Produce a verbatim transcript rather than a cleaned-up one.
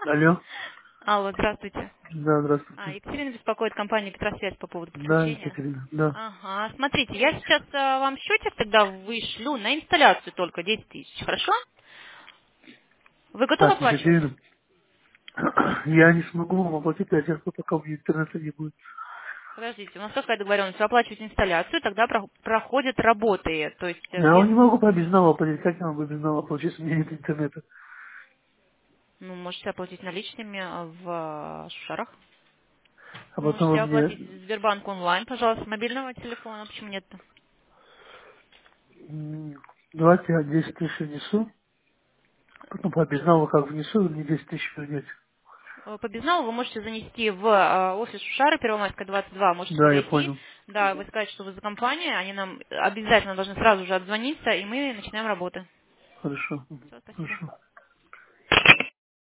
Алло. Алло, здравствуйте. Да, А, здравствуйте. Екатерина беспокоит компания Петросвязь по поводу Да, подключения. Екатерина, да. Ага, смотрите, я сейчас а, вам счетчик тогда вышлю на инсталляцию только десять тысяч, хорошо? Вы готовы Так, оплачивать? Екатерина, я не смогу вам оплатить до тех пор, пока у меня интернета не будет. Подождите, у нас какая договоренность? Вы оплачиваете инсталляцию, тогда про- проходят работы, то есть э, Я вам без... не могу по безналу оплатить. Как я могу безналу оплатить, если у меня нет интернета? Ну, можете оплатить наличными а, в э, Шушарах. А потом вы Можете оплатить мне Сбербанк онлайн, пожалуйста, с мобильного телефона. Почему нет? м, давайте я десять тысяч внесу, потом по безналу как внесу, вы мне десять тысяч вернете. Э, По безналу вы можете занести в э, офис Шушары, Первомайская, двадцать два, можете Да, я зайти, понял. да, вы скажете, что вы за компания, они нам обязательно должны сразу же отзвониться, и мы начинаем работу. Хорошо. Мгм. Все, спасибо. Хорошо.